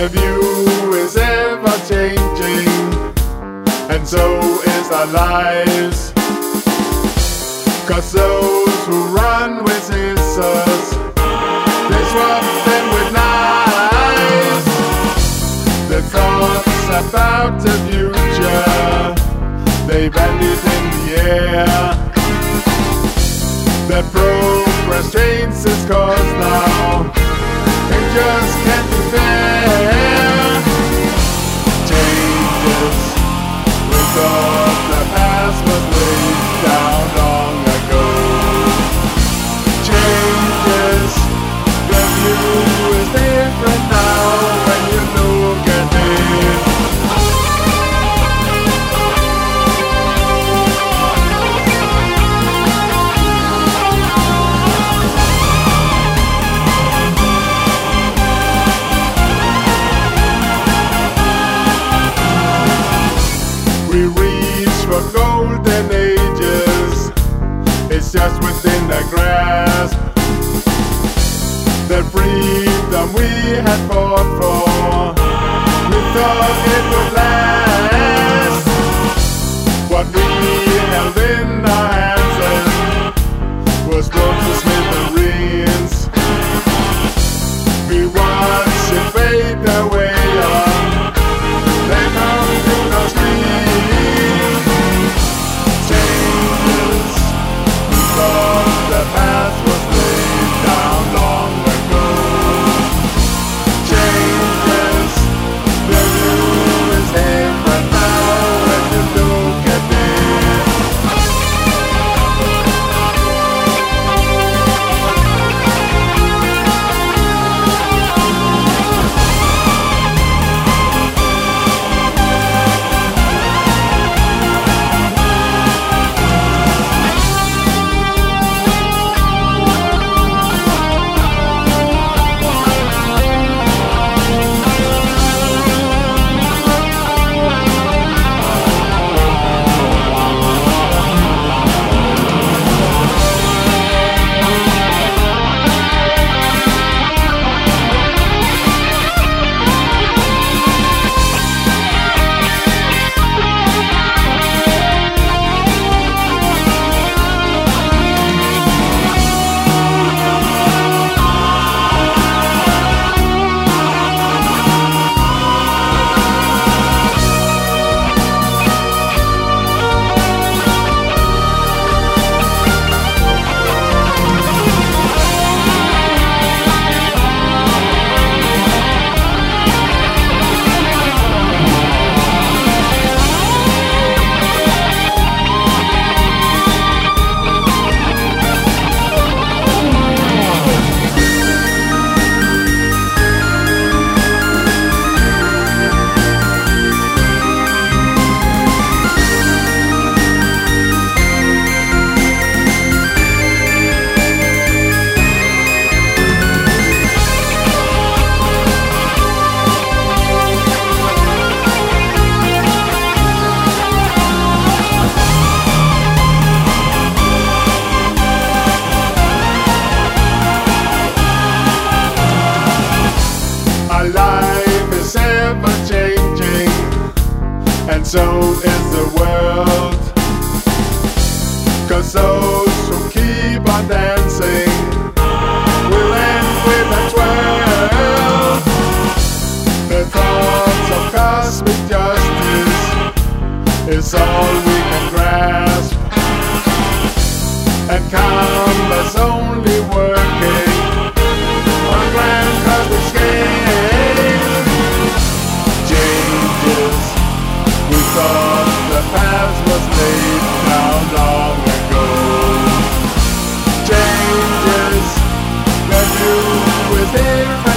The view is ever changing, and so is our lives. 'Cause those who run with scissors, they swap them with knives. The thoughts about the future, they vanish in the air. The progress trains its course now, it just can't be fair. Changes, we thought the past was laid down long ago. Changes, the view is different now when you look at it. We reach for golden ages, it's just within the grasp. The freedom we had fought for, we thought it would last. What we held in our hands then was blown to smithereens. We watched it fade away on, then come to no stream. Changes, we thought the past was laid down long ago. Changes, the view is different now when you look at it. Our life is ever changing, and so is the world. 'Cause those who keep on dancing will end with a twirl. The thoughts of cosmic justice is all we can grasp, and karma's only working on a grand cosmic scale. Changes, we thought the past was laid down long ago. Changes, the view is different.